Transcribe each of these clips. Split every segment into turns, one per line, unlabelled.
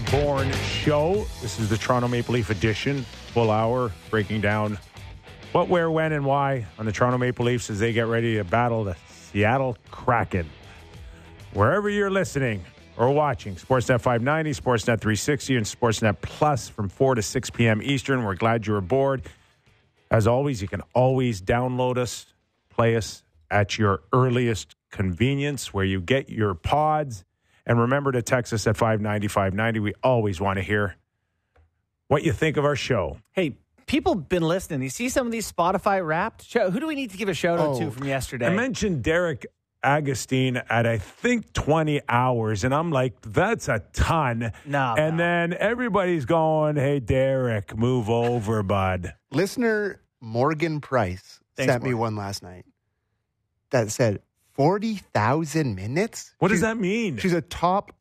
Bourne Show. This is the Toronto Maple Leaf edition, full hour, breaking down what, where, when, and why on the Toronto Maple Leafs as they get ready to battle the Seattle Kraken. Wherever you're listening or watching, Sportsnet 590, Sportsnet 360, and Sportsnet Plus from 4 to 6 p.m. Eastern. We're glad you're aboard. As always, you can always download us, play us at your earliest convenience where you get your pods. And remember to text us at 590-590. We always want to hear what you think of our show.
Hey, people have been listening. You see some of these Spotify Wrapped? Who do we need to give a shout-out to from yesterday?
I mentioned Derek Agostine at, I think, 20 hours. And I'm like, that's a ton. And then everybody's going, hey, Derek, move over, bud.
Listener Morgan Price sent me one last night that said 40,000 minutes.
What does that mean?
She's a top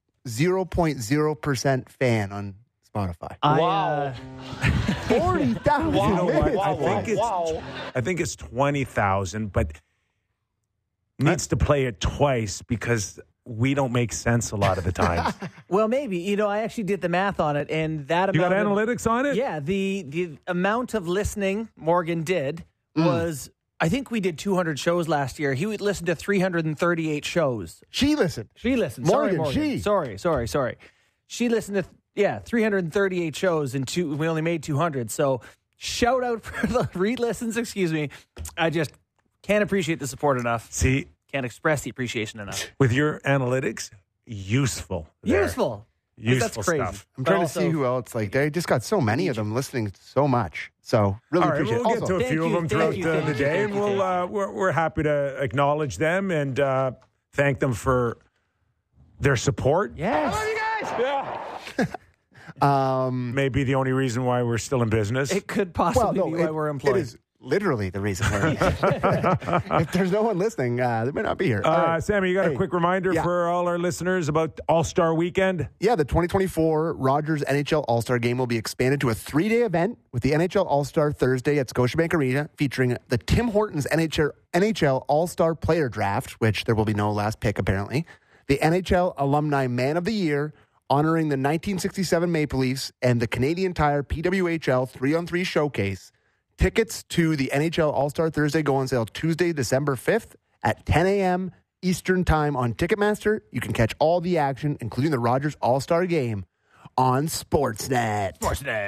0.0% fan on Spotify.
Wow.
40,000
You know
minutes.
what? I think it's 20,000, but needs to play it twice because we don't make sense a lot of the times.
Well, maybe. You know, I actually did the math on it, and that
You
amount
got analytics on it?
Yeah, the amount of listening Morgan did was, I think we did 200 shows last year. He would listen to 338 shows.
She listened.
Morgan,
she.
Sorry. She listened to, 338 shows, and we only made 200. So shout out for the re-listens, excuse me. I just can't appreciate the support enough.
See?
Can't express the appreciation enough.
With your analytics, useful.
Useful
Useful
That's crazy.
stuff.
I'm trying to see who else. Like, they just got so many of them listening so much. So really
All right,
appreciate
we'll
it.
get to a few of them throughout the day, and we're happy to acknowledge them and thank them for their support.
Yes.
I love you guys.
Yeah. Maybe the only reason why we're still in business.
It could possibly be why we're employed.
It is literally the reason we're if there's no one listening, they may not be here. Right.
Sammy, you got a quick reminder for all our listeners about All-Star Weekend?
Yeah, the 2024 Rogers NHL All-Star Game will be expanded to a 3-day event with the NHL All-Star Thursday at Scotiabank Arena featuring the Tim Hortons NHL All-Star Player Draft, which there will be no last pick apparently, the NHL Alumni Man of the Year, honoring the 1967 Maple Leafs, and the Canadian Tire PWHL 3-on-3 Showcase. Tickets to the NHL All-Star Thursday go on sale Tuesday, December 5th at 10 a.m. Eastern Time on Ticketmaster. You can catch all the action, including the Rogers All-Star Game, on Sportsnet.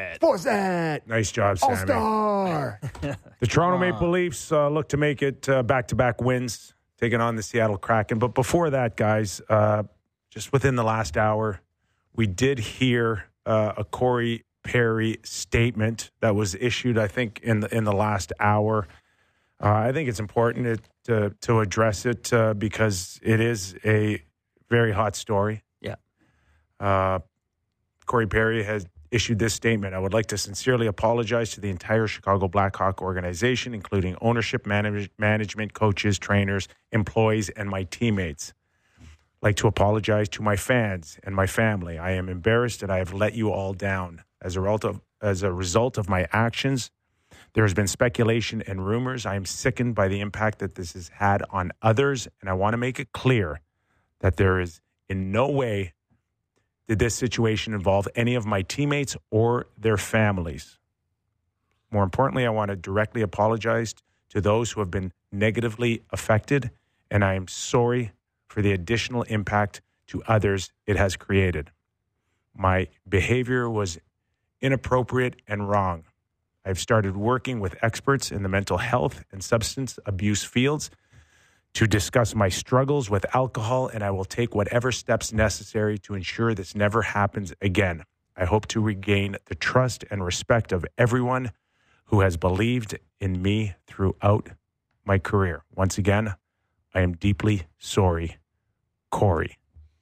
Nice job, Sammy.
All-Star.
The Toronto Maple Leafs look to make it back-to-back wins, taking on the Seattle Kraken. But before that, guys, just within the last hour, we did hear a Corey Perry statement that was issued, I think, in the last hour. I think it's important to address it because it is a very hot story.
Yeah.
Corey Perry has issued this statement. I would like to sincerely apologize to the entire Chicago Blackhawk organization, including ownership, management, coaches, trainers, employees, and my teammates. I'd like to apologize to my fans and my family. I am embarrassed that I have let you all down. As a result of my actions, there has been speculation and rumors. I am sickened by the impact that this has had on others, and I want to make it clear that there is in no way did this situation involve any of my teammates or their families. More importantly, I want to directly apologize to those who have been negatively affected, and I am sorry for the additional impact to others it has created. My behavior was inappropriate and wrong. I've started working with experts in the mental health and substance abuse fields to discuss my struggles with alcohol, and I will take whatever steps necessary to ensure this never happens again. I hope to regain the trust and respect of everyone who has believed in me throughout my career. Once again, I am deeply sorry, Corey.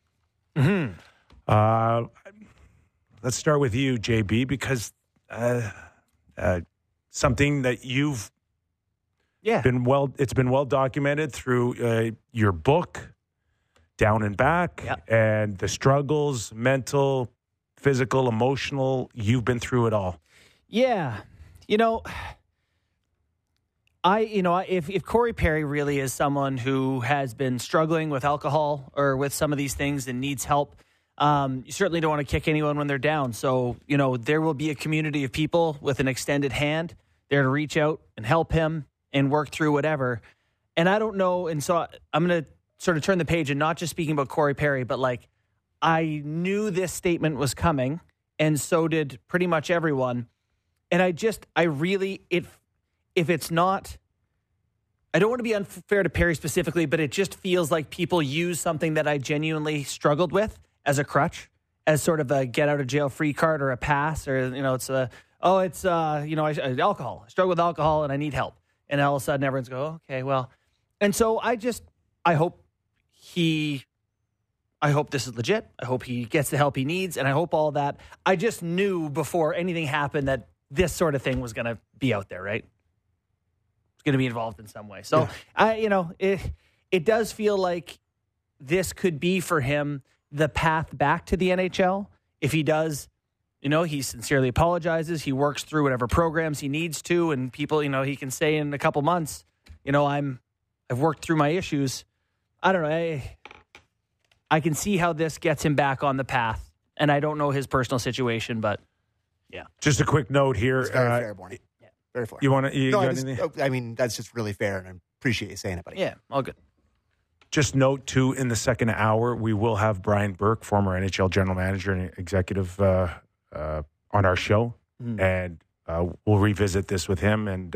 Mm-hmm.
Let's start with you, JB, because something that you've it's been well documented through your book, Down and Back, and the struggles, mental, physical, emotional. You've been through it all.
Yeah. If Corey Perry really is someone who has been struggling with alcohol or with some of these things and needs help, You certainly don't want to kick anyone when they're down. So, there will be a community of people with an extended hand there to reach out and help him and work through whatever. And I don't know. And so I'm going to sort of turn the page and not just speaking about Corey Perry, but I knew this statement was coming, and so did pretty much everyone. And if it's not, I don't want to be unfair to Perry specifically, but it just feels like people use something that I genuinely struggled with as a crutch, as sort of a get out of jail free card or a pass, or, alcohol. I struggle with alcohol and I need help. And all of a sudden everyone's go, okay, well. And so I hope this is legit. I hope he gets the help he needs. And I hope all that. I just knew before anything happened that this sort of thing was going to be out there, right? It's going to be involved in some way. So, it does feel like this could be for him the path back to the NHL. If he does, he sincerely apologizes. He works through whatever programs he needs to. And people, he can say in a couple months, I've worked through my issues. I don't know. I can see how this gets him back on the path. And I don't know his personal situation, but yeah.
Just a quick note here.
It's very fair, Borny. Yeah. Very fair.
You want to?
I mean, that's just really fair, and I appreciate you saying it, buddy.
Yeah, all good.
Just note, too, in the second hour, we will have Brian Burke, former NHL general manager and executive, on our show. Mm. And we'll revisit this with him. And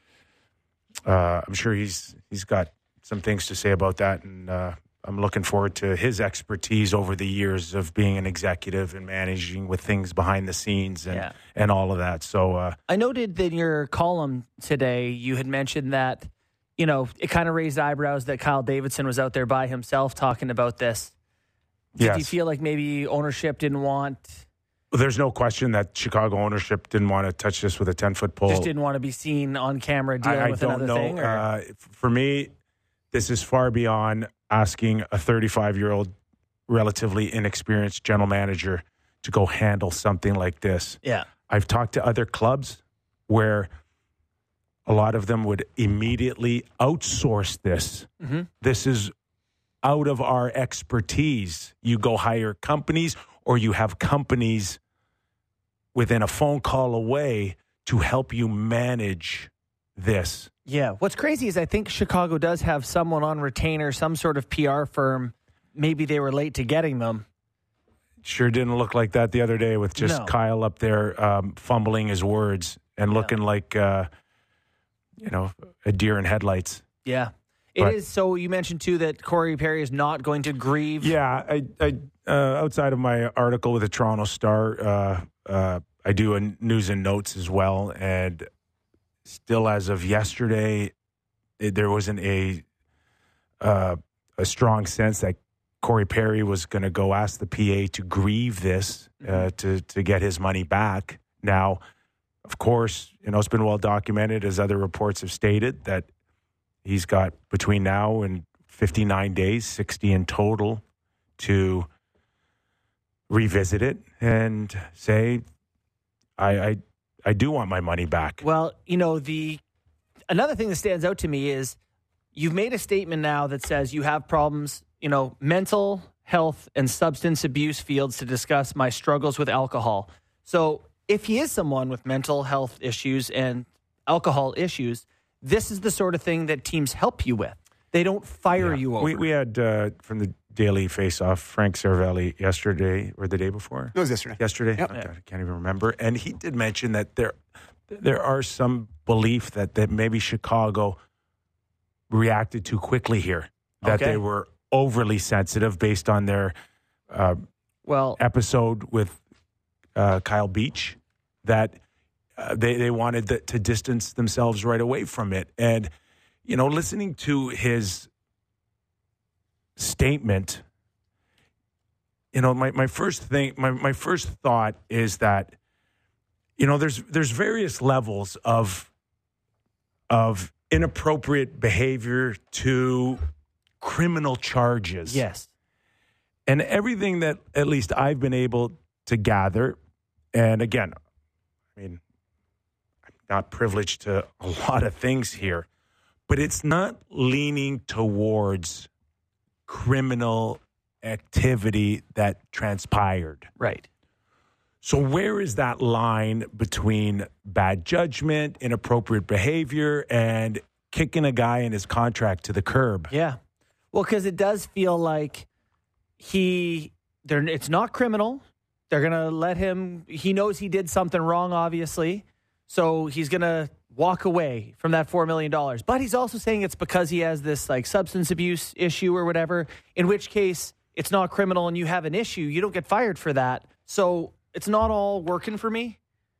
I'm sure he's got some things to say about that. And I'm looking forward to his expertise over the years of being an executive and managing with things behind the scenes and all of that. So
I noted that in your column today, you had mentioned that, it kind of raised eyebrows that Kyle Davidson was out there by himself talking about this. Did you feel like maybe ownership didn't want...
There's no question that Chicago ownership didn't want to touch this with a 10-foot pole.
Just didn't want to be seen on camera dealing with another thing?
I don't know. For me, this is far beyond asking a 35-year-old, relatively inexperienced general manager to go handle something like this.
Yeah.
I've talked to other clubs where a lot of them would immediately outsource this. Mm-hmm. This is out of our expertise. You go hire companies, or you have companies within a phone call away to help you manage this.
Yeah. What's crazy is I think Chicago does have someone on retainer, some sort of PR firm. Maybe they were late to getting them.
Sure didn't look like that the other day with just Kyle up there fumbling his words and looking like, a deer in headlights.
Yeah. It is. So you mentioned, too, that Corey Perry is not going to grieve.
Yeah. I outside of my article with the Toronto Star, I do a news and notes as well. And still, as of yesterday, there wasn't a strong sense that Corey Perry was going to go ask the PA to grieve this to get his money back. Now, of course, it's been well documented, as other reports have stated, that he's got between now and 59 days, 60 in total, to revisit it and say, I do want my money back.
Well, another thing that stands out to me is you've made a statement now that says you have problems, mental health and substance abuse fields to discuss my struggles with alcohol. So if he is someone with mental health issues and alcohol issues, this is the sort of thing that teams help you with. They don't fire you over.
We had, from the Daily Face-Off, Frank Cervelli yesterday or the day before?
It was yesterday.
Yesterday?
Yep.
Oh, God, I can't even remember. And he did mention that there are some belief that maybe Chicago reacted too quickly here, that they were overly sensitive based on their episode with Kyle Beach, that they wanted to distance themselves right away from it. And, listening to his statement, my first thought is that, there's various levels of inappropriate behavior to criminal charges.
Yes.
And everything that at least I've been able to gather, and again, I'm not privileged to a lot of things here, but it's not leaning towards criminal activity that transpired.
Right.
So where is that line between bad judgment, inappropriate behavior, and kicking a guy in his contract to the curb?
Yeah. Well, because it does feel like it's not criminal. They're going to let him. He knows he did something wrong, obviously. So he's going to walk away from that $4 million. But he's also saying it's because he has this like substance abuse issue or whatever, in which case it's not criminal and you have an issue. You don't get fired for that. So it's not all working for me.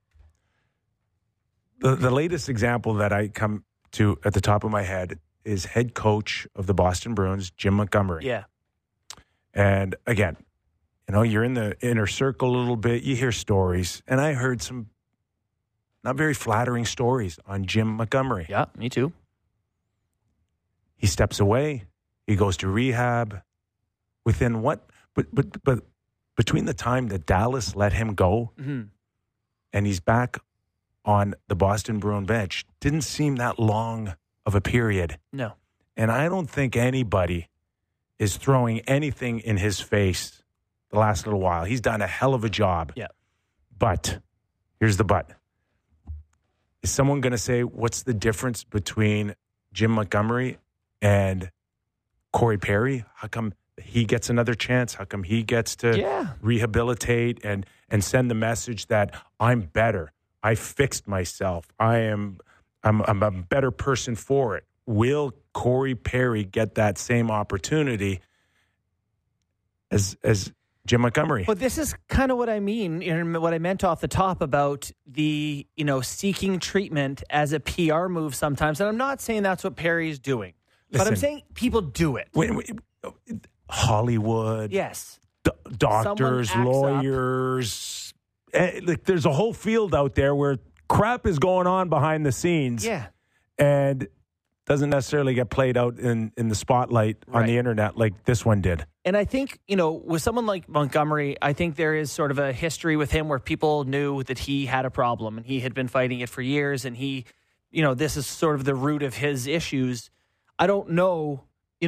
The latest example that I come to at the top of my head is head coach of the Boston Bruins, Jim Montgomery.
Yeah.
And again, you're in the inner circle a little bit. You hear stories. And I heard some not very flattering stories on Jim Montgomery.
Yeah, me too.
He steps away. He goes to rehab. Within what? But between the time that Dallas let him go and he's back on the Boston Bruin bench, didn't seem that long of a period.
No.
And I don't think anybody is throwing anything in his face the last little while. He's done a hell of a job.
Yeah.
But here's the but. Is someone going to say, what's the difference between Jim Montgomery and Corey Perry? How come he gets another chance? How come he gets to rehabilitate and send the message that I'm better? I fixed myself. I'm a better person for it. Will Corey Perry get that same opportunity as Jim Montgomery?
Well, this is kind of what I mean, and what I meant off the top about the, seeking treatment as a PR move sometimes. And I'm not saying that's what Perry's doing, but I'm saying people do it.
Hollywood.
Yes.
Doctors, lawyers. There's a whole field out there where crap is going on behind the scenes.
Yeah.
And doesn't necessarily get played out in the spotlight on the internet like this one did.
And I think, with someone like Montgomery, I think there is sort of a history with him where people knew that he had a problem and he had been fighting it for years. And he, this is sort of the root of his issues. I don't know,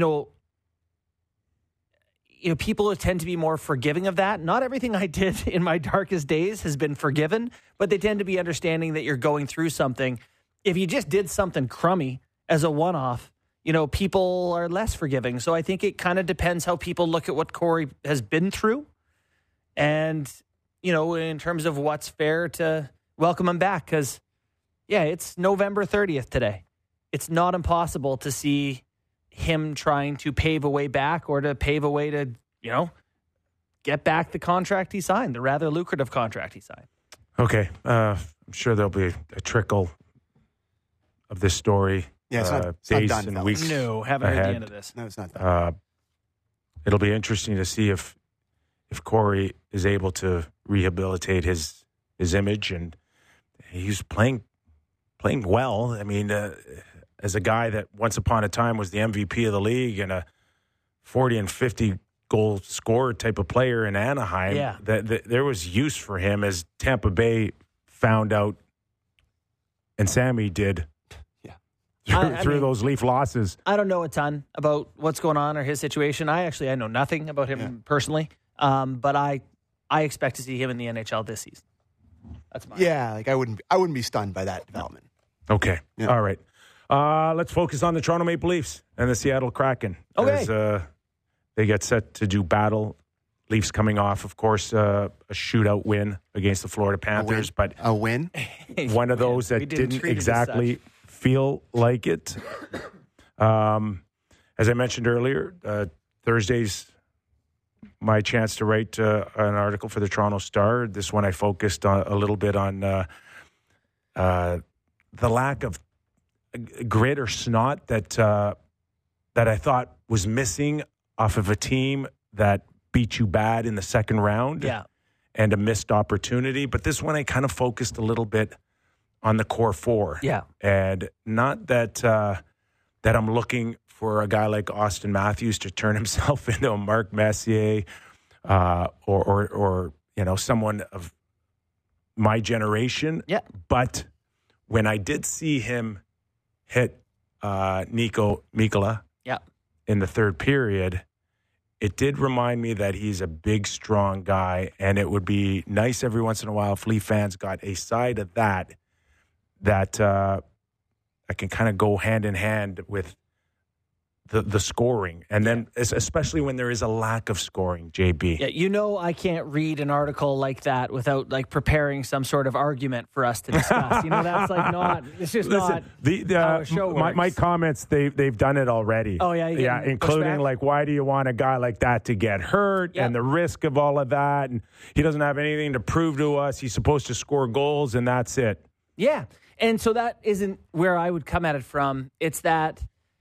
people tend to be more forgiving of that. Not everything I did in my darkest days has been forgiven, but they tend to be understanding that you're going through something. If you just did something crummy as a one-off, people are less forgiving. So I think it kind of depends how people look at what Corey has been through. And, in terms of what's fair to welcome him back. Because, it's November 30th today. It's not impossible to see him trying to pave a way back or to pave a way to, get back the contract he signed, the rather lucrative contract he signed.
Okay. I'm sure there'll be a trickle of this story.
Yeah, it's not
days
done,
and
fellas.
weeks.
No, haven't heard the end of this.
No, it's not done.
It'll be interesting to see if Corey is able to rehabilitate his image, and he's playing well. I mean, as a guy that once upon a time was the MVP of the league and a 40 and 50 goal scorer type of player in Anaheim, that there was use for him, as Tampa Bay found out, and Sammy did. Through those Leaf losses.
I don't know a ton about what's going on or his situation. I know nothing about him personally, but I expect to see him in the NHL this season. That's my
I wouldn't be stunned by that development.
Okay, all right. Let's focus on the Toronto Maple Leafs and the Seattle Kraken.
Okay,
as, they get set to do battle. Leafs coming off, of course, a shootout win against the Florida Panthers, but
a win,
one of those that didn't exactly feel like it. As I mentioned earlier, Thursday's my chance to write an article for the Toronto Star. This one I focused a little bit on the lack of grit or snot that I thought was missing off of a team that beat you bad in the second round.
Yeah.
And a missed opportunity. But this one I kind of focused a little bit on the core four.
Yeah.
And not that that I'm looking for a guy like Austin Matthews to turn himself into a Mark Messier or someone of my generation.
Yeah.
But when I did see him hit Nico Mikkola in the third period, it did remind me that he's a big, strong guy, and it would be nice every once in a while if Leaf fans got a side of that I can kind of go hand in hand with the scoring. And then especially when there is a lack of scoring, JB.
Yeah, I can't read an article like that without preparing some sort of argument for us to discuss. That's not, it's just not how a show works.
My comments, they've done it already.
Oh, yeah?
Yeah, including why do you want a guy like that to get hurt and the risk of all of that? And he doesn't have anything to prove to us. He's supposed to score goals, and that's it.
Yeah, and so that isn't where I would come at it from. It's that,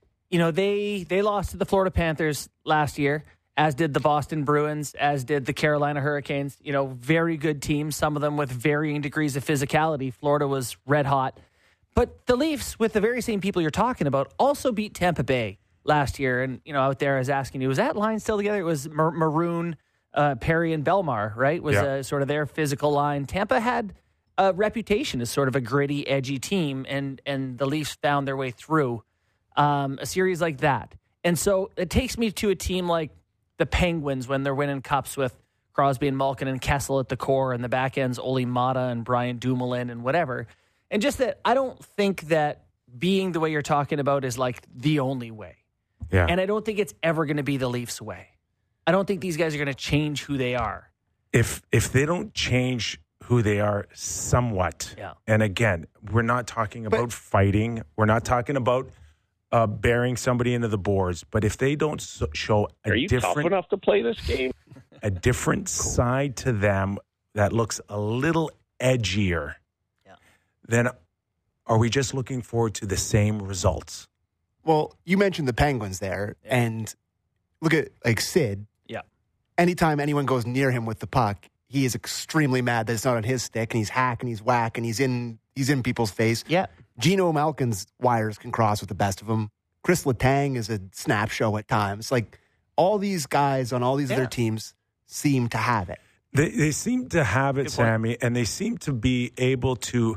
they lost to the Florida Panthers last year, as did the Boston Bruins, as did the Carolina Hurricanes. Very good teams, some of them with varying degrees of physicality. Florida was red hot. But the Leafs, with the very same people you're talking about, also beat Tampa Bay last year. And, out there I was asking you, was that line still together? It was Maroon, Perry, and Belmar, right? Was sort of their physical line. Tampa had a reputation as sort of a gritty, edgy team, and the Leafs found their way through a series like that. And so it takes me to a team like the Penguins when they're winning cups with Crosby and Malkin and Kessel at the core, and the back end's Oli Mata and Brian Dumoulin and whatever. And just that I don't think that being the way you're talking about is the only way.
Yeah.
And I don't think it's ever going to be the Leafs' way. I don't think these guys are going to change who they are.
If they don't change who they are somewhat, and again, we're not talking about fighting. We're not talking about bearing somebody into the boards. But if they don't show
Are you tough enough to play this game?
A different side to them that looks a little edgier, then are we just looking forward to the same results?
Well, you mentioned the Penguins there, and look at Sid.
Yeah.
Anytime anyone goes near him with the puck, he is extremely mad that it's not on his stick, and he's hacking, he's whacking, he's in people's face.
Yeah.
Gino Malkin's wires can cross with the best of them. Chris Letang is a snap show at times. All these guys on all these other teams seem to have it.
They seem to have it, Sammy, and they seem to be able to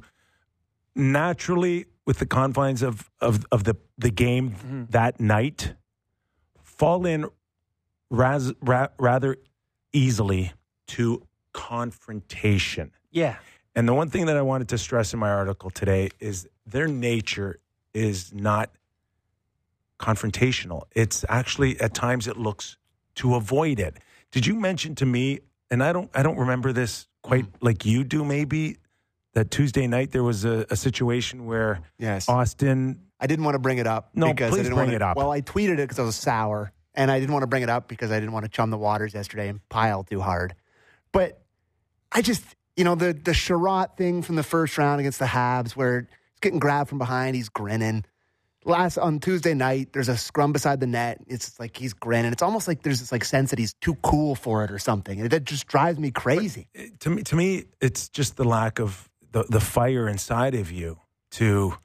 naturally, with the confines of the game that night, fall in rather easily to confrontation.
Yeah.
And the one thing that I wanted to stress in my article today is their nature is not confrontational. It's actually, at times, it looks to avoid it. Did you mention to me, and I don't remember this quite like you do maybe, that Tuesday night there was a situation where Austin...
I didn't want to bring it up.
No,
because
please bring it up.
Well, I tweeted it because I was sour, and I didn't want to bring it up because I didn't want to chum the waters yesterday and pile too hard. But I just... the Sherratt thing from the first round against the Habs where he's getting grabbed from behind, he's grinning. On Tuesday night, there's a scrum beside the net. It's he's grinning. It's almost like there's this sense that he's too cool for it or something. And it just drives me crazy.
But to me, it's just the lack of the fire inside of you to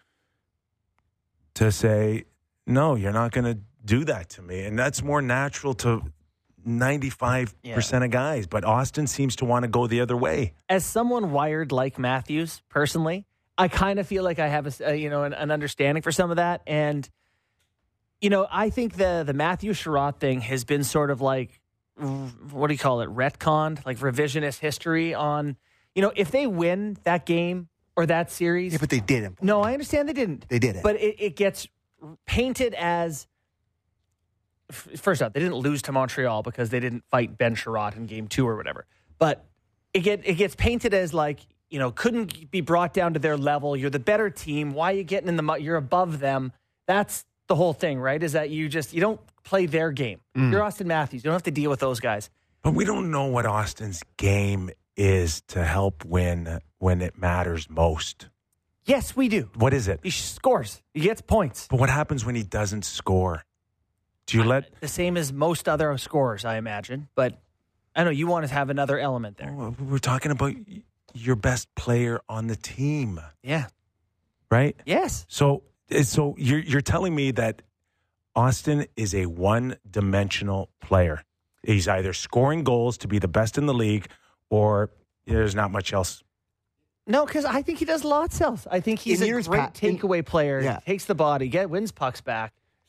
say, no, you're not going to do that to me. And that's more natural to 95% of guys, but Austin seems to want to go the other way.
As someone wired like Matthews, personally, I kind of feel like I have an understanding for some of that. And, I think the Matthew Sherratt thing has been sort of what do you call it? Retconned, revisionist history on, if they win that game or that series.
Yeah, but they didn't.
No, I understand they didn't.
They didn't.
But it gets painted as, first off, they didn't lose to Montreal because they didn't fight Ben Sherratt in game 2 or whatever. But it gets painted as couldn't be brought down to their level. You're the better team. Why are you getting in the mud? You're above them. That's the whole thing, right? Is that you don't play their game. You're Austin Matthews. You don't have to deal with those guys.
But we don't know what Austin's game is to help win when it matters most.
Yes, we do.
What is it?
He scores. He gets points.
But what happens when he doesn't score? Do you let...
The same as most other scorers, I imagine. But I know you want to have another element there.
Oh, we're talking about your best player on the team.
Yeah.
Right?
Yes.
So you're telling me that Austin is a one-dimensional player. He's either scoring goals to be the best in the league or there's not much else.
No, because I think he does lots else. I think he's a great takeaway player.
Yeah.
Takes the body, wins pucks back.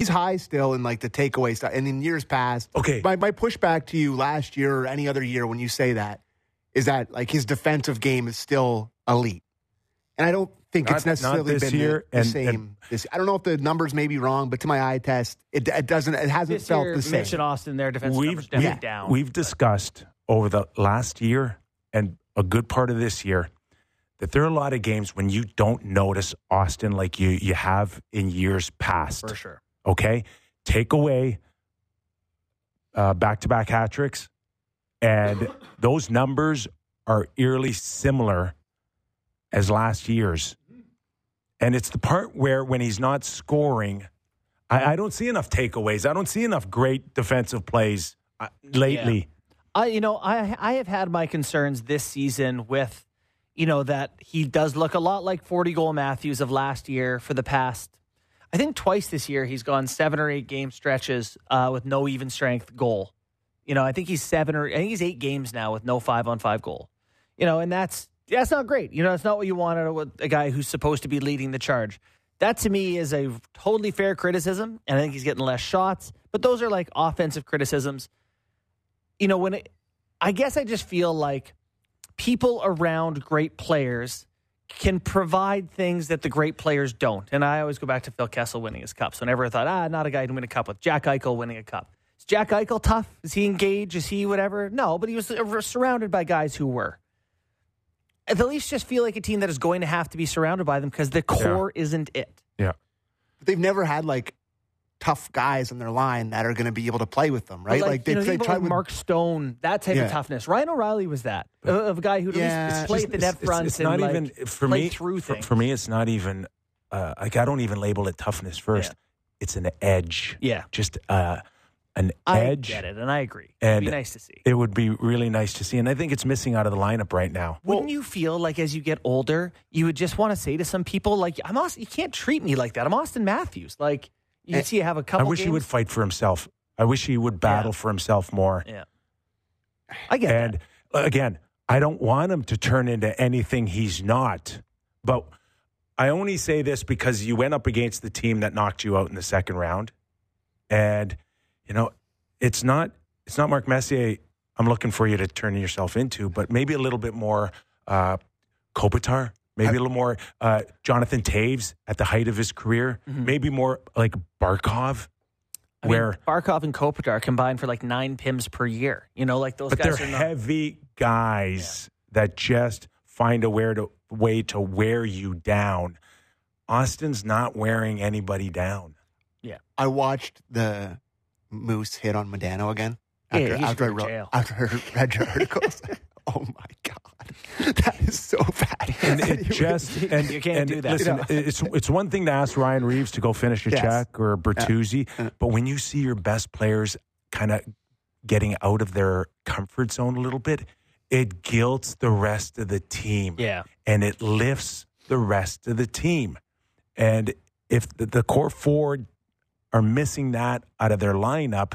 he's high still in like the takeaway stuff. And in years past,
Okay.
my pushback to you last year or any other year when you say that is that like his defensive game is still elite. And I don't think it's necessarily
this
been
year,
the same. I don't know if the numbers may be wrong, but to my eye test, it hasn't
This
felt
year,
the same.
Mitch and Austin, their defensive numbers definitely down.
We've discussed over the last year and a good part of this year that there are a lot of games when you don't notice Austin like you have in years past.
For sure.
Okay? Take away back-to-back hat tricks, and those numbers are eerily similar as last year's. And it's the part where when he's not scoring, I don't see enough takeaways. I don't see enough great defensive plays lately.
Yeah. I have had my concerns this season with, that he does look a lot like 40-goal Matthews of last year for the past, I think twice this year he's gone 7 or 8 game stretches with no even strength goal. I think he's 8 games now with no 5-on-5 goal. And that's not great. It's not what you want out of a guy who's supposed to be leading the charge. That to me is a totally fair criticism, and I think he's getting less shots. But those are like offensive criticisms. I guess I just feel like people around great players can provide things that the great players don't. And I always go back to Phil Kessel winning his cup. So I never thought, not a guy who win a cup with Jack Eichel winning a cup. Is Jack Eichel tough? Is he engaged? Is he whatever? No, but he was surrounded by guys who were. The Leafs just feel like a team that is going to have to be surrounded by them because the core isn't it.
Yeah.
But they've never had like tough guys on their line that are going to be able to play with them, right?
They tried with Mark Stone, that type of toughness. Ryan O'Reilly was that of a guy who at least played at the net front.
It's not even for me.
Through things.
For me, it's not even I don't even label it toughness first. Yeah. It's an edge.
Yeah,
just an edge.
I get it, and I agree.
It'd
be nice to see.
It would be really nice to see, and I think it's missing out of the lineup right now.
Wouldn't you feel like as you get older, you would just want to say to some people, like, you can't treat me like that. I'm Austin Matthews. Like, you see, you have a couple.
I wish he would fight for himself. I wish he would battle for himself more.
Yeah, I get that.
And again, I don't want him to turn into anything he's not. But I only say this because you went up against the team that knocked you out in the second round, and it's not Mark Messier I'm looking for you to turn yourself into, but maybe a little bit more Kopitar, maybe a little more Jonathan Taves at the height of his career, maybe more like Barkov.
Barkov and Kopitar combined for like 9 PIMs per year. Like those guys
they're
are not
heavy guys that just find a way to wear you down. Austin's not wearing anybody down.
Yeah. I watched the Moose hit on Modano again after I read your articles. Oh my God, that is so bad.
And you can't do that. Listen, it's one thing to ask Ryan Reeves to go finish a check or Bertuzzi, but when you see your best players kind of getting out of their comfort zone a little bit, it guilts the rest of the team.
Yeah,
and it lifts the rest of the team. And if the core four are missing that out of their lineup,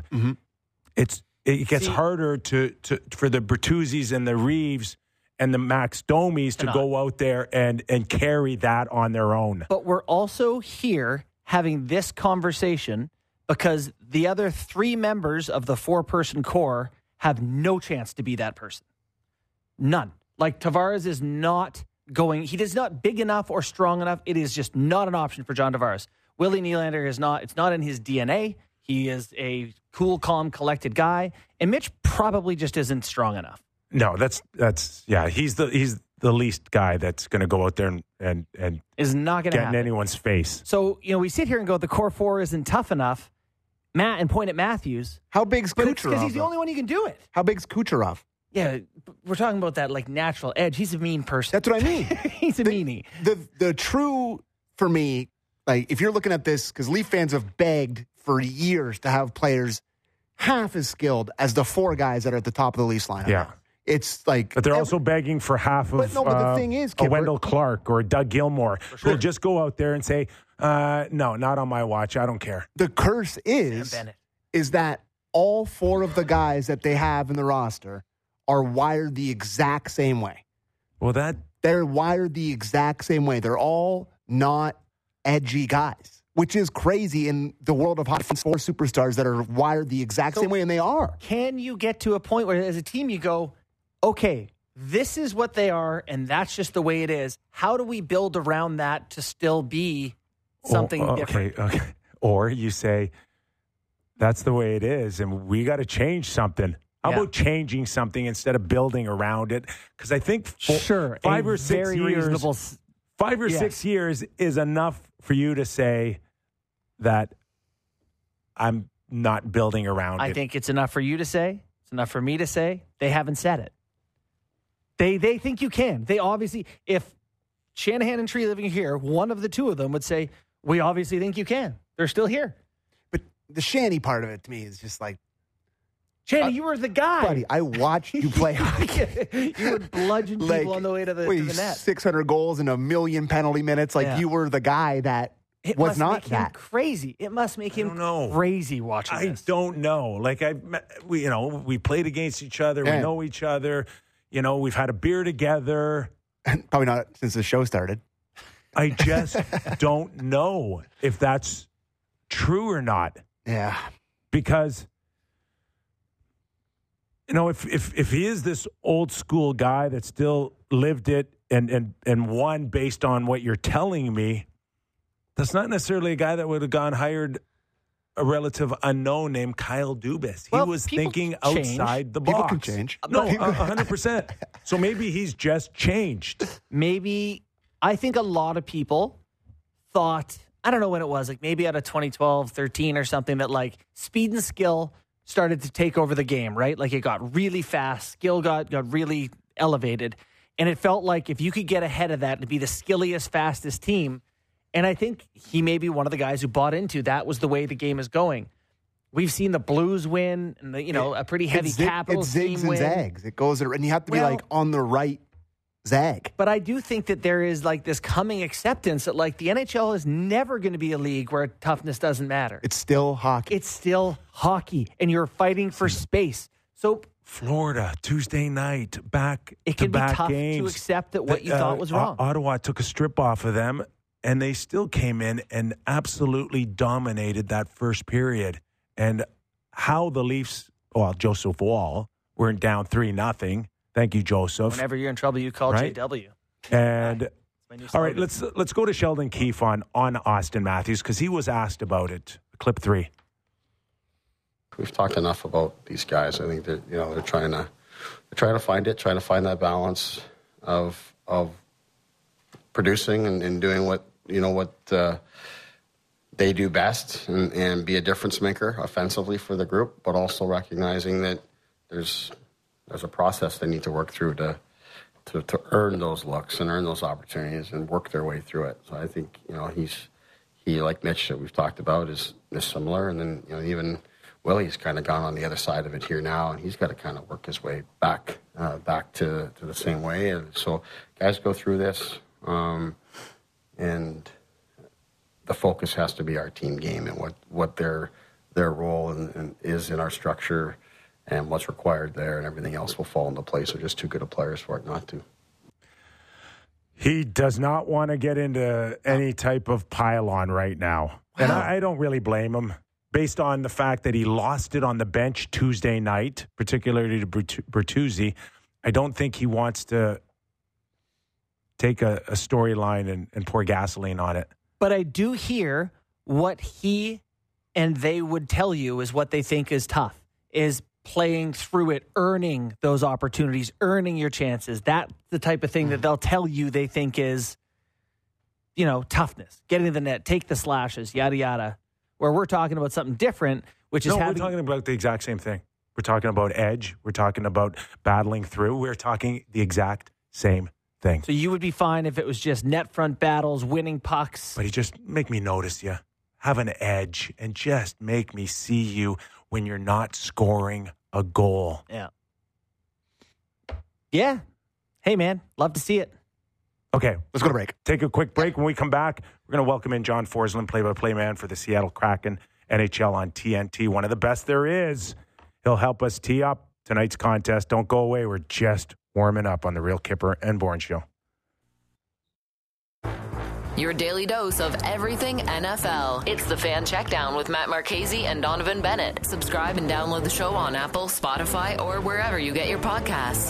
it gets harder for the Bertuzzis and the Reeves and the Max Domis to go out there and carry that on their own.
But we're also here having this conversation because the other 3 members of the 4-person core have no chance to be that person. None. Like Tavares is not going. He is not big enough or strong enough. It is just not an option for John Tavares. Willie Nylander is not. It's not in his DNA. He is a cool, calm, collected guy, and Mitch probably just isn't strong enough.
No, that's He's the least guy that's going to go out there and
is not going to
get in anyone's face.
So we sit here and go, the core 4 isn't tough enough. Matt and point at Matthews.
How big's Kucherov?
Because he's the only one who can do it.
How big's Kucherov?
Yeah, we're talking about that like natural edge. He's a mean person.
That's what I mean.
He's a meanie.
The true, for me, like if you're looking at this, because Leaf fans have begged for years to have players half as skilled as the 4 guys that are at the top of the Leafs lineup.
Yeah.
It's like,
but they're also begging for half of
but the thing is,
a Wendell Clark or a Doug Gilmour. Who'll just go out there and say, no, not on my watch. I don't care.
The curse is that all 4 of the guys that they have in the roster are wired the exact same way.
Well,
they're wired the exact same way. They're all not edgy guys. which is crazy in the world of hockey. 4 superstars that are wired the exact same way, and they are.
Can you get to a point where, as a team, you go, okay, this is what they are, and that's just the way it is. How do we build around that to still be something different?
Okay. Or you say, that's the way it is, and we got to change something. How about changing something instead of building around it? Because I think 5 or 6 years, 5 or 6 years is enough for you to say that I'm not building around it.
I think it's enough for you to say. It's enough for me to say. They haven't said it. They think you can. They obviously, if Shanahan and Tree living here, one of the two of them would say, we obviously think you can. They're still here.
But the Shanny part of it to me is just like,
Shanny, you were the guy.
Buddy, I watched you play hockey.
You would bludgeon people on the way to the net.
600 goals and 1 million penalty minutes. You were the guy that was not that.
It must make him crazy. It must make him crazy watching this.
I don't know. We played against each other. Yeah. We know each other. We've had a beer together.
Probably not since the show started.
I just don't know if that's true or not.
Yeah.
Because, if he is this old school guy that still lived it and won based on what you're telling me, that's not necessarily a guy that would have hired a relative unknown named Kyle Dubas. He was thinking outside the box.
People can change.
No, 100%. So maybe he's just changed.
Maybe, I think a lot of people thought, I don't know when it was, maybe out of 2012, 13 or something, that speed and skill started to take over the game, right? It got really fast. Skill got really elevated. And it felt like if you could get ahead of that to be the skilliest, fastest team. And I think he may be one of the guys who bought into that was the way the game is going. We've seen the Blues win, and a pretty heavy Capitals team win.
It zigs and zags. It goes, and you have to be on the right zag.
But I do think that there is this coming acceptance that the NHL is never going to be a league where toughness doesn't matter.
It's still hockey.
It's still hockey, and you're fighting for space. So
Florida, Tuesday night, back-to-back
it can be tough
games.
To accept that what you thought was wrong.
Ottawa took a strip off of them, and they still came in and absolutely dominated that first period. And how the Leafs, Joseph Woll, weren't down 3-0. Thank you, Joseph.
Whenever you're in trouble, you call JW.
And all right, let's go to Sheldon Keefe on Austin Matthews, because he was asked about it. Clip 3.
We've talked enough about these guys. I think that they're trying to find it, trying to find that balance of producing and doing what they do best and be a difference maker offensively for the group, but also recognizing that there's a process they need to work through to earn those looks and earn those opportunities and work their way through it. So I think he like Mitch that we've talked about is similar, and then even Willie's kind of gone on the other side of it here now, and he's got to kind of work his way back to the same way. And so guys go through this, and the focus has to be our team game and what their role and is in our structure and what's required there, and everything else will fall into place. They're just too good of players for it not to.
He does not want to get into any type of pile-on right now. And I don't really blame him, based on the fact that he lost it on the bench Tuesday night, particularly to Bertuzzi. I don't think he wants to take a storyline and pour gasoline on it.
But I do hear what he and they would tell you is what they think is tough, is playing through it, earning those opportunities, earning your chances. That's the type of thing that they'll tell you they think is, toughness, getting to the net, take the slashes, yada, yada. Where we're talking about something different, which is
we're talking about the exact same thing. We're talking about edge. We're talking about battling through. We're talking the exact same thing.
So you would be fine if it was just net front battles, winning pucks.
But he just make me notice you. Have an edge and just make me see you when you're not scoring a goal.
Yeah. Yeah. Hey, man. Love to see it.
Okay.
Let's go to break.
Take a quick break. When we come back, we're going to welcome in John Forsland, play-by-play man for the Seattle Kraken, NHL on TNT. One of the best there is. He'll help us tee up tonight's contest. Don't go away. We're just warming up on the Real Kipper and Bourne Show.
your daily dose of everything NFL. It's the Fan Checkdown with Matt Marchese and Donovan Bennett. Subscribe and download the show on Apple, Spotify, or wherever you get your podcasts.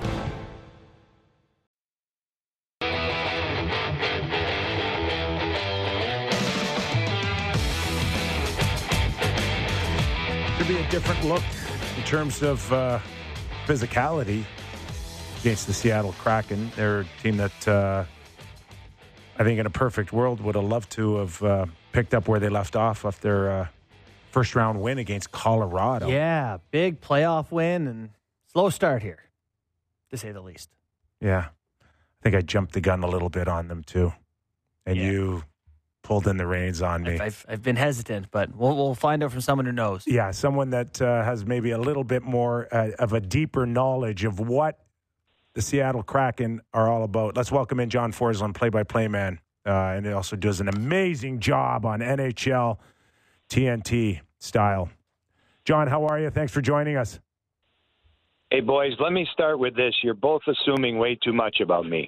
Could be a different look in terms of physicality against the Seattle Kraken. They're a team that I think in a perfect world would have loved to have picked up where they left off their first-round win against Colorado.
Yeah, big playoff win and slow start here, to say the least.
Yeah. I think I jumped the gun a little bit on them, too. And you pulled in the reins on me.
I've been hesitant, but we'll find out from someone who knows.
Yeah, someone that has maybe a little bit more of a deeper knowledge of what the Seattle Kraken are all about. Let's welcome in John Forslund, play-by-play man. And he also does an amazing job on NHL TNT style. John, how are you? Thanks for joining us.
Hey, boys, let me start with this. You're both assuming way too much about me.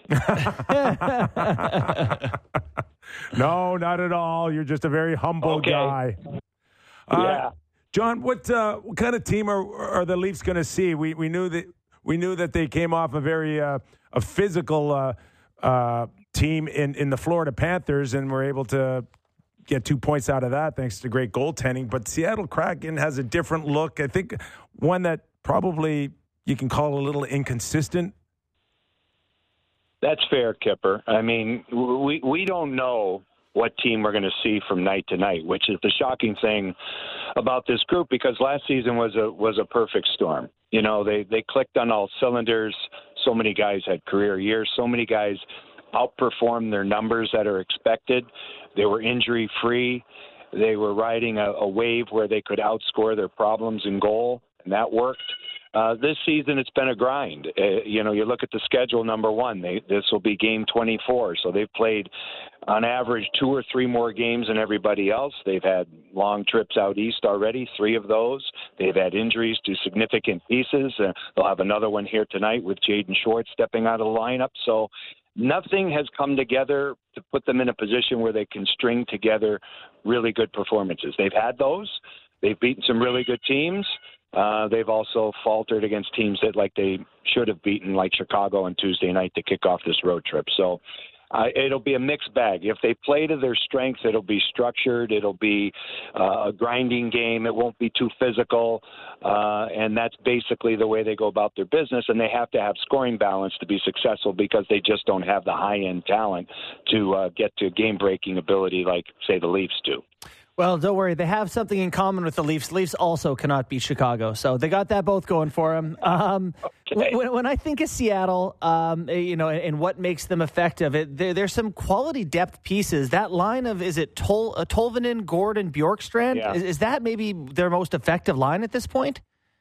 No, not at all. You're just a very humble guy.
Yeah.
John, what kind of team are the Leafs going to see? We knew that they came off a very a physical team in the Florida Panthers and were able to get 2 points out of that thanks to great goaltending. But Seattle Kraken has a different look. I think one that probably you can call a little inconsistent.
That's fair, Kipper. I mean, we don't know what team we're going to see from night to night, which is the shocking thing about this group, because last season was a perfect storm. You know, they clicked on all cylinders. So many guys had career years. So many guys outperformed their numbers that are expected. They were injury-free. They were riding a wave where they could outscore their problems in goal, and that worked. This season, it's been a grind. You look at the schedule, number one, this will be game 24. So they've played, on average, 2 or 3 more games than everybody else. They've had long trips out east already, 3 of those. They've had injuries to significant pieces. They'll have another one here tonight with Jaden Schwartz stepping out of the lineup. So nothing has come together to put them in a position where they can string together really good performances. They've had those. They've beaten some really good teams. They've also faltered against teams that they should have beaten, like Chicago on Tuesday night to kick off this road trip. So it'll be a mixed bag. If they play to their strengths, it'll be structured. It'll be a grinding game. It won't be too physical. And that's basically the way they go about their business. And they have to have scoring balance to be successful because they just don't have the high-end talent to get to game-breaking ability like, say, the Leafs do.
Well, don't worry. They have something in common with the Leafs. Leafs also cannot beat Chicago, so they got that both going for them.
Okay.
When I think of Seattle, and what makes them effective, there's some quality depth pieces. That line of, is it Tolvanen, Gord, and Bjorkstrand?
Yeah.
Is that maybe their most effective line at this point?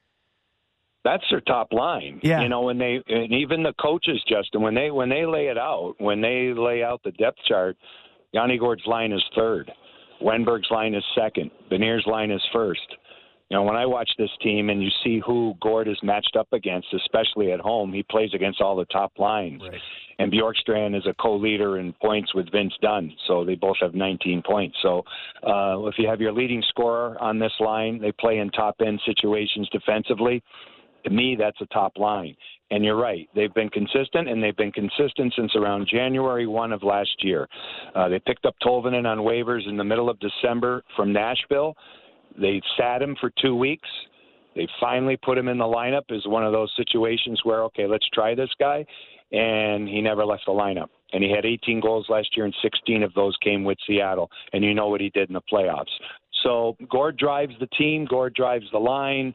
That's their top line.
Yeah.
And even the coaches, Justin, when they lay it out, when they lay out the depth chart, Yanni Gord's line is third. Wenberg's line is second. Benir's line is first. When I watch this team and you see who Gord is matched up against, especially at home, he plays against all the top lines. Right. And Bjorkstrand is a co-leader in points with Vince Dunn, so they both have 19 points. So if you have your leading scorer on this line, they play in top-end situations defensively. To me, that's a top line. And you're right. They've been consistent, and they've been consistent since around January 1 of last year. They picked up Tolvanen on waivers in the middle of December from Nashville. They sat him for 2 weeks. They finally put him in the lineup as one of those situations where, okay, let's try this guy. And he never left the lineup. And he had 18 goals last year, and 16 of those came with Seattle. And you know what he did in the playoffs. So Gord drives the team. Gord drives the line.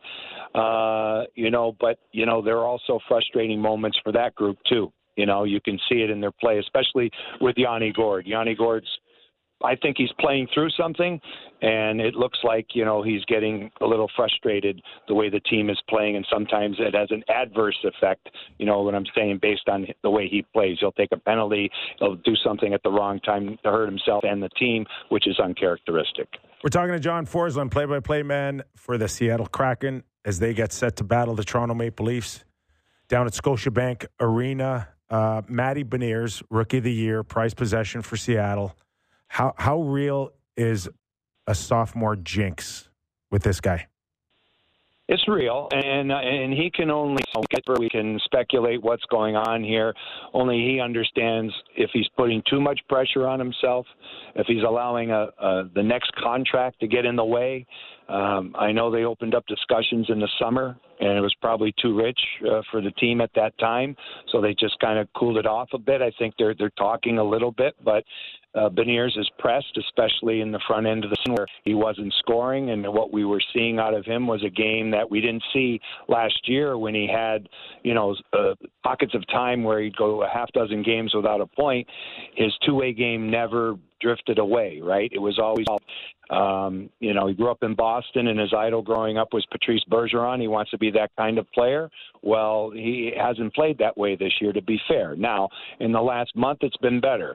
But there are also frustrating moments for that group too. You can see it in their play, especially with Yanni Gord. Yanni Gord's, I think he's playing through something, and it looks like, he's getting a little frustrated the way the team is playing, and sometimes it has an adverse effect, what I'm saying, based on the way he plays. He'll take a penalty, he'll do something at the wrong time to hurt himself and the team, which is uncharacteristic.
We're talking to John Forslund, play-by-play man for the Seattle Kraken, as they get set to battle the Toronto Maple Leafs down at Scotiabank Arena. Matty Beniers, Rookie of the Year, prized possession for Seattle. How real is a sophomore jinx with this guy?
It's real, and he can only we can speculate what's going on here. Only he understands if he's putting too much pressure on himself, if he's allowing the next contract to get in the way. I know they opened up discussions in the summer, and it was probably too rich for the team at that time, so they just kind of cooled it off a bit. I think they're talking a little bit, but Beniers is pressed, especially in the front end of the season where he wasn't scoring, and what we were seeing out of him was a game that we didn't see last year when he had, pockets of time where he'd go a half dozen games without a point. His two-way game never drifted away, right? It was always, he grew up in Boston, and his idol growing up was Patrice Bergeron. He wants to be that kind of player. Well, he hasn't played that way this year, to be fair. Now, in the last month, it's been better.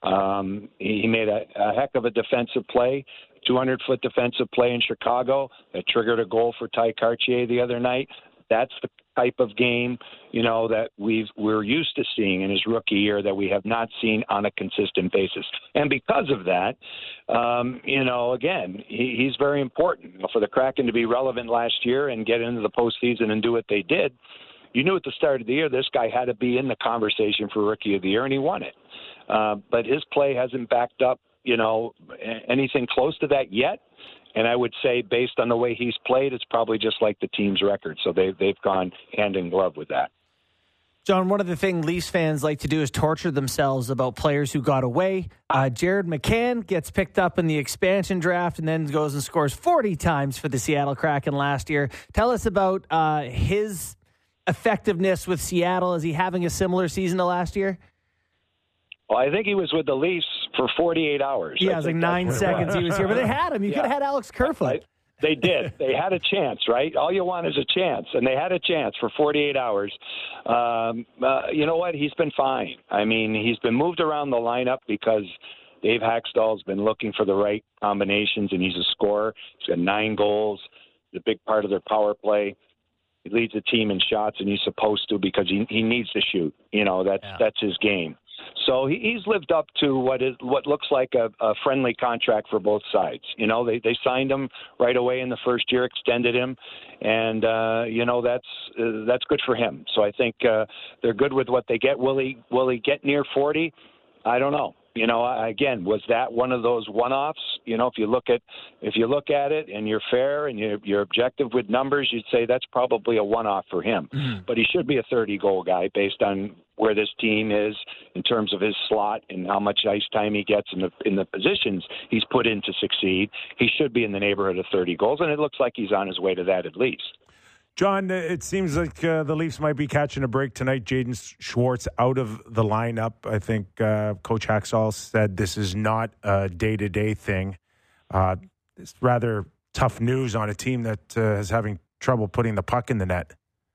He made a heck of a defensive play, 200-foot defensive play in Chicago that triggered a goal for Ty Cartier the other night. That's the type of game, that we're used to seeing in his rookie year that we have not seen on a consistent basis. And because of that, again, he's very important. For the Kraken to be relevant last year and get into the postseason and do what they did, you knew at the start of the year this guy had to be in the conversation for Rookie of the Year, and he won it. But his play hasn't backed up, anything close to that yet. And I would say, based on the way he's played, it's probably just like the team's record. So they've gone hand in glove with that.
John, one of the things Leafs fans like to do is torture themselves about players who got away. Jared McCann gets picked up in the expansion draft and then goes and scores 40 times for the Seattle Kraken last year. Tell us about his effectiveness with Seattle. Is he having a similar season to last year?
Well, I think he was with the Leafs for 48 hours.
Yeah, it was like 9 seconds he was here. But they had him. You could have had Alex Kerfoot.
They did. They had a chance, right? All you want is a chance. And they had a chance for 48 hours. You know what? He's been fine. I mean, he's been moved around the lineup because Dave Haxtell's been looking for the right combinations, and he's a scorer. He's got 9 goals. He's a big part of their power play. He leads the team in shots, and he's supposed to because he needs to shoot. That's his game. So he's lived up to what looks like a friendly contract for both sides. They signed him right away in the first year, extended him, and that's good for him. So I think they're good with what they get. Will he get near 40? I don't know. Again, was that one of those one-offs? If you look at it and you're fair and you're objective with numbers, you'd say that's probably a one-off for him. Mm-hmm. But he should be a 30-goal guy based on where this team is in terms of his slot and how much ice time he gets in the positions he's put in to succeed. He should be in the neighborhood of 30 goals, and it looks like he's on his way to that at least.
John, it seems like the Leafs might be catching a break tonight. Jaden Schwartz out of the lineup. I think Coach Haxall said this is not a day-to-day thing. It's rather tough news on a team that is having trouble putting the puck in the net.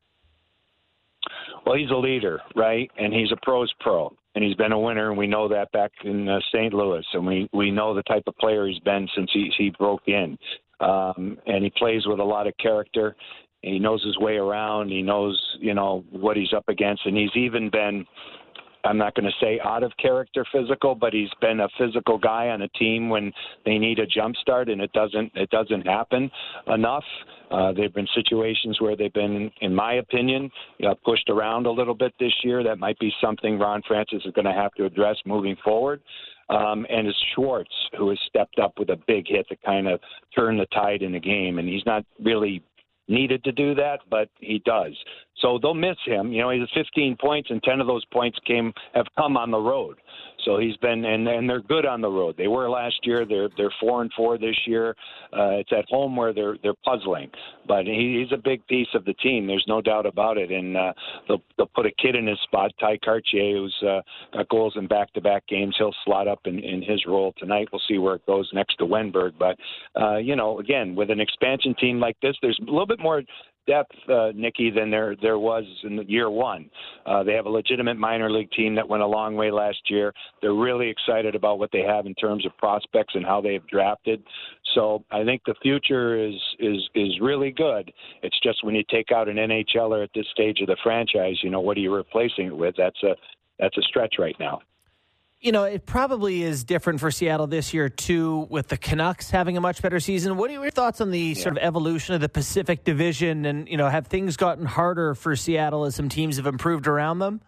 Well, he's a leader, right? And he's a pro's pro. And he's been a winner, and we know that back in St. Louis. And we know the type of player he's been since he broke in. And he plays with a lot of character. He knows his way around. He knows, what he's up against. And he's even been, I'm not going to say out of character physical, but he's been a physical guy on a team when they need a jump start, and it doesn't happen enough. There've been situations where they've been, in my opinion, pushed around a little bit this year. That might be something Ron Francis is going to have to address moving forward. And it's Schwartz who has stepped up with a big hit to kind of turn the tide in the game, and he's not really needed to do that, but he does. So they'll miss him. He has 15 points, and 10 of those points have come on the road. So he's been, and they're good on the road. They were last year. They're 4-4 this year. It's at home where they're puzzling, but he's a big piece of the team. There's no doubt about it. And they'll put a kid in his spot, Ty Cartier, who's got goals in back-to-back games. He'll slot up in his role tonight. We'll see where it goes next to Wenberg. But again, with an expansion team like this, there's a little bit more depth, Nikki, than there was in year one. They have a legitimate minor league team that went a long way last year. They're really excited about what they have in terms of prospects and how they've drafted. So I think the future is really good. It's just when you take out an NHLer at this stage of the franchise, what are you replacing it with? That's that's a stretch right now.
You know, it probably is different for Seattle this year, too, with the Canucks having a much better season. What are your thoughts on the sort of evolution of the Pacific Division? And, you know, have things gotten harder for Seattle as some teams have improved around them?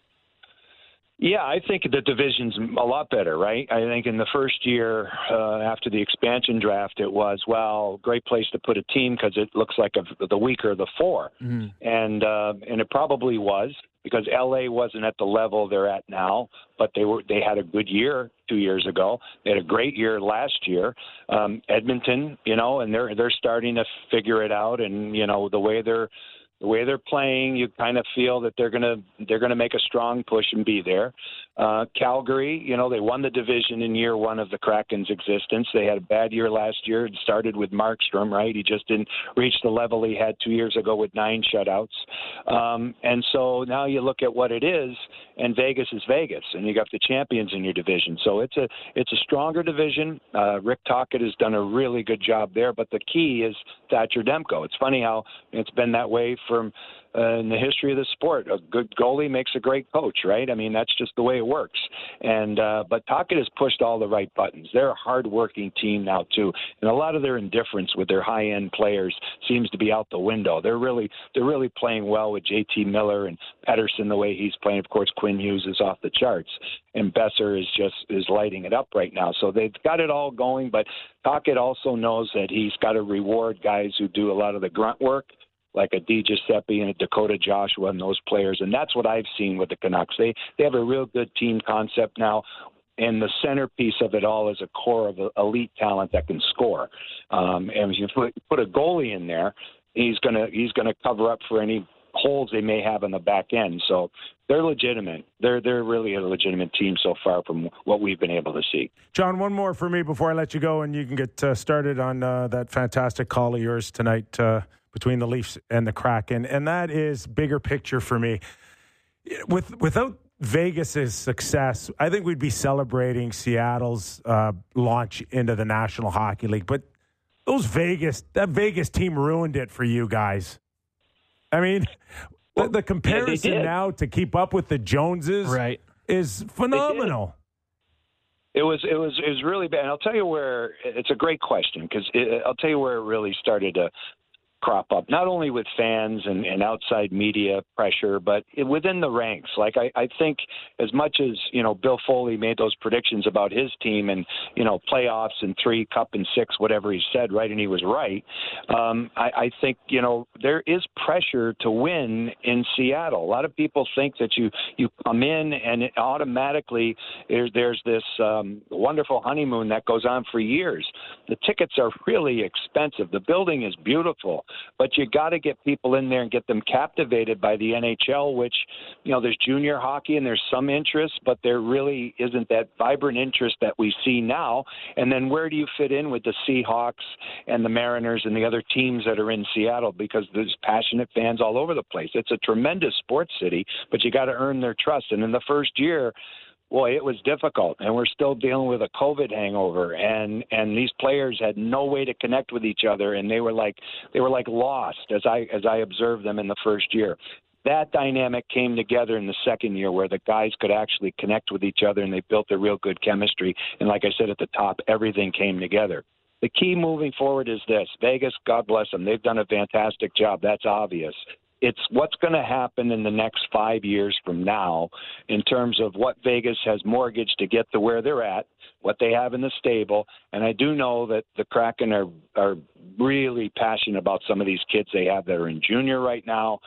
Yeah, I think the division's a lot better, right? I think in the first year after the expansion draft, it was, well, great place to put a team because it looks like the weaker of the four. Mm-hmm. And it probably was, because LA wasn't at the level they're at now, but they had a good year 2 years ago. They had a great year last year. Edmonton, you know, and they're starting to figure it out, and you know, the way they're playing, you kind of feel that they're gonna make a strong push and be there. Calgary, you know, they won the division in year one of the Kraken's existence. They had a bad year last year. It started with Markstrom, right? He just didn't reach the level he had 2 years ago with 9 shutouts. And so now you look at what it is, and Vegas is Vegas, and you got the champions in your division. So it's a stronger division. Rick Tocchet has done a really good job there, but the key is Thatcher Demko. It's funny how it's been that way from in the history of the sport. A good goalie makes a great coach, right? I mean, that's just the way it works. And but Tocchet has pushed all the right buttons. They're a hard-working team now too, and a lot of their indifference with their high-end players seems to be out the window. They're really playing well with JT Miller and Pettersson the way he's playing. Of course, Quinn Hughes is off the charts, and Besser is lighting it up right now. So they've got it all going, but Tocchet also knows that he's got to reward guys who do a lot of the grunt work, like a Di Giuseppe and a Dakota Joshua and those players. And that's what I've seen with the Canucks. They have a real good team concept now, and the centerpiece of it all is a core of elite talent that can score. And if you put a goalie in there, he's gonna cover up for any holes they may have in the back end. So they're legitimate. They're really a legitimate team so far from what we've been able to see.
John, one more for me before I let you go, and you can get started on that fantastic call of yours tonight between the Leafs and the Kraken, and that is bigger picture for me. Without Vegas's success, I think we'd be celebrating Seattle's launch into the National Hockey League. But that Vegas team ruined it for you guys. I mean, the comparison now to keep up with the Joneses is phenomenal.
It was really bad. And I'll tell you where it's a great question, because I'll tell you where it really started to crop up, not only with fans and outside media pressure, but within the ranks. Like I think as much as, you know, Bill Foley made those predictions about his team and, you know, playoffs and 3, cup and 6, whatever he said, right, and he was right. I think, you know, there is pressure to win in Seattle. A lot of people think that you come in and it automatically there's this wonderful honeymoon that goes on for years. The tickets are really expensive. The building is beautiful. But you got to get people in there and get them captivated by the NHL, which, you know, there's junior hockey and there's some interest, but there really isn't that vibrant interest that we see now. And then where do you fit in with the Seahawks and the Mariners and the other teams that are in Seattle? Because there's passionate fans all over the place. It's a tremendous sports city, but you got to earn their trust. And in the first year, boy, it was difficult, and we're still dealing with a COVID hangover, and these players had no way to connect with each other, and they were like lost as I observed them in the first year. That dynamic came together in the second year, where the guys could actually connect with each other, and they built a real good chemistry. And like I said at the top, everything came together. The key moving forward is this: Vegas, God bless them, they've done a fantastic job. That's obvious. It's what's going to happen in the next 5 years from now in terms of what Vegas has mortgaged to get to where they're at, what they have in the stable. And I do know that the Kraken are really passionate about some of these kids they have that are in junior right now.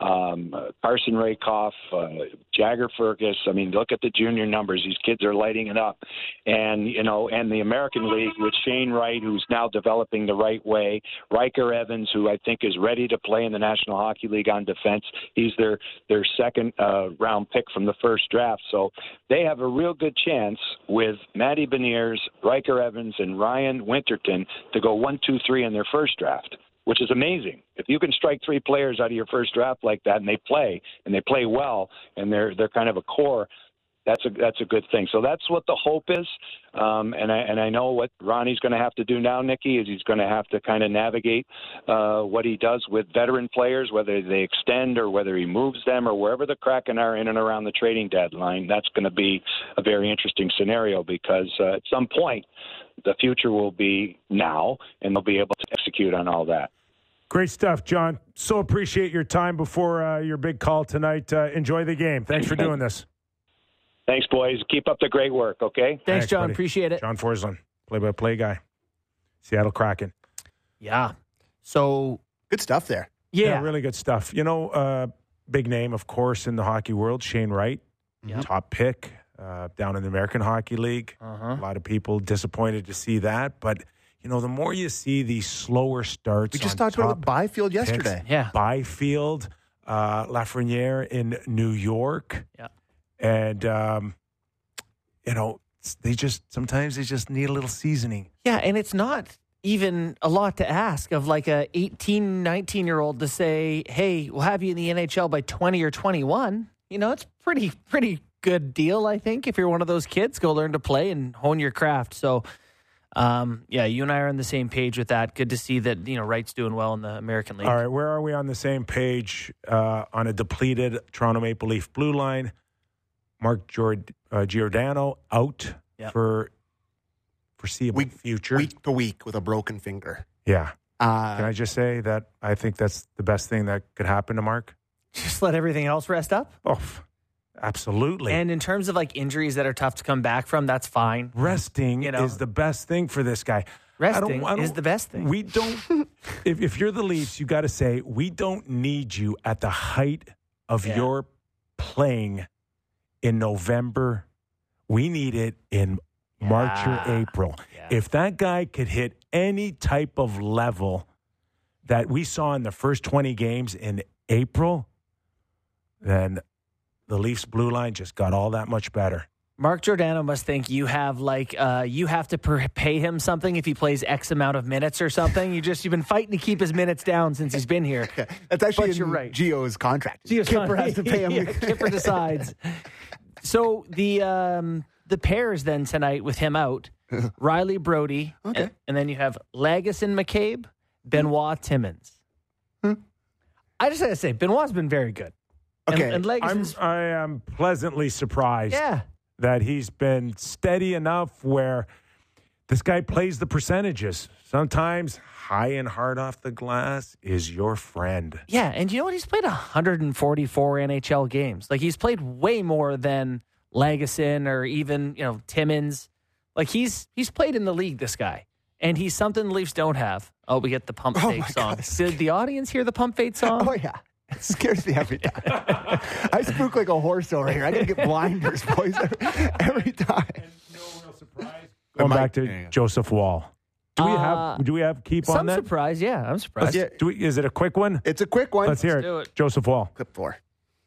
Carson Rakoff, Jagger Fergus. I mean, look at the junior numbers. These kids are lighting it up. And, you know, and the American League with Shane Wright, who's now developing the right way. Riker Evans, who I think is ready to play in the National Hockey League on defense. He's their second round pick from the first draft. So they have a real good chance with Matty Beniers, Riker Evans, and Ryan Winterton to go 1, 2, 3 in their first draft, which is amazing. If you can strike 3 players out of your first draft like that, and they play well, and they're kind of a core, that's a good thing. So that's what the hope is. And I know what Ronnie's going to have to do now, Nikki, is he's going to have to kind of navigate what he does with veteran players, whether they extend or whether he moves them or wherever the Kraken are in and around the trading deadline. That's going to be a very interesting scenario because at some point the future will be now, and they'll be able to execute on all that.
Great stuff, John. So appreciate your time before your big call tonight. Enjoy the game. Thanks for doing this.
Thanks, boys. Keep up the great work, okay?
Thanks, John.
buddy.
Appreciate it.
John Forsland, play-by-play guy. Seattle Kraken.
Yeah. So,
Good stuff there.
yeah.
Really good stuff. You know, big name, of course, in the hockey world, Shane Wright, top pick down in the American Hockey League. A lot of people disappointed to see that. But, you know, the more you see these slower starts.
We just
on
talked about it with
top
Byfield yesterday.
picks,
Yeah.
Byfield, Lafreniere in New York.
Yeah.
And, you know, sometimes they just need a little seasoning.
Yeah, and it's not even a lot to ask of like a 18, 19-year-old to say, hey, we'll have you in the NHL by 20 or 21. You know, it's pretty good deal, I think. If you're one of those kids, go learn to play and hone your craft. So, yeah, you and I are on the same page with that. Good to see that, you know, Wright's doing well in the American League.
All right, where are we on the same page on a depleted Toronto Maple Leaf blue line? Mark Giordano out for foreseeable future.
Week to week with a broken finger.
Yeah. Can I just say that I think that's the best thing that could happen to Mark?
Just let everything else rest up.
Oh, absolutely.
And in terms of like injuries that are tough to come back from, that's fine.
Resting
You know.
is the best thing for this guy.
Resting is the best thing.
We don't. if you're the Leafs, you got to say we don't need you at the height of your playing in November. We need it in March or April.
Yeah.
If that guy could hit any type of level that we saw in the first 20 games in April, then the Leafs blue line just got all that much better.
Mark Giordano must think you have like you have to pay him something if he plays X amount of minutes or something. You've been fighting to keep his minutes down since he's been here.
That's actually
But you're right.
Gio's contract.
Gio's
Kipper has to pay him.
Yeah, Kipper decides. So the pairs then tonight with him out, Riley Brody,
Okay.
and then you have Lagesson McCabe, Benoit Timmins. I just got to say, Benoit's been very good.
Okay.
And Lagesson's,
I am pleasantly surprised
yeah.
that he's been steady enough where this guy plays the percentages. Sometimes high and hard off the glass is your friend.
Yeah, and you know what? He's played 144 NHL games. Like, he's played way more than Lagesson or even, you know, Timmins. Like, he's played in the league, this guy. And he's something the Leafs don't have. Oh, we get the Pump
Oh,
Fake
my
song.
God.
Did the audience hear the Pump Fake song?
Oh, yeah. It scares me every time. I spook like a horse over here. I got to get blinders, boys, every time.
No real surprise. Going back to Joseph Wall. Do we have keep on
Some
that?
surprise, yeah. I'm surprised.
Yeah.
Is it a quick one?
It's a quick one.
Let's hear
do
it.
it.
Joseph Wall.
Clip 4.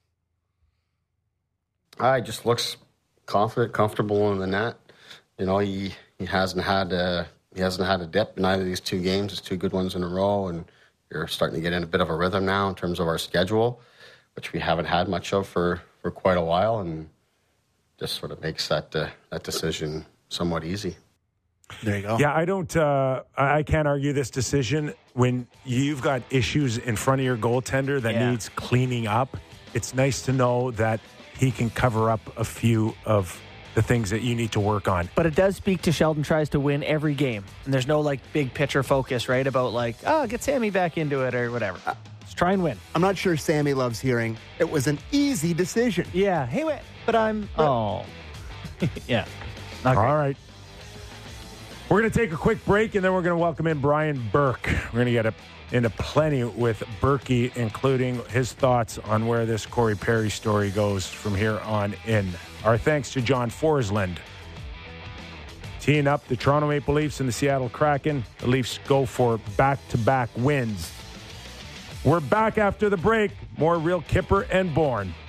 He just looks confident, comfortable in the net. You know, he hasn't had a dip in either of these two games. It's two good ones in a row, and you're starting to get in a bit of a rhythm now in terms of our schedule, which we haven't had much of for quite a while, and just sort of makes that decision somewhat easy.
There you go.
Yeah, I don't. I can't argue this decision when you've got issues in front of your goaltender that needs cleaning up. It's nice to know that he can cover up a few of the things that you need to work on.
But it does speak to Sheldon tries to win every game. And there's no, like, big picture focus, right? About, like, get Sammy back into it or whatever. Just try and win.
I'm not sure Sammy loves hearing it was an easy decision.
Yeah. Hey, wait. But I'm... Oh. Yeah. Not great.
All right. We're going to take a quick break, and then we're going to welcome in Brian Burke. We're going to get into plenty with Berkey, including his thoughts on where this Corey Perry story goes from here on in. Our thanks to John Forsland. Teeing up the Toronto Maple Leafs and the Seattle Kraken. The Leafs go for back-to-back wins. We're back after the break. More Real Kipper and Bourne.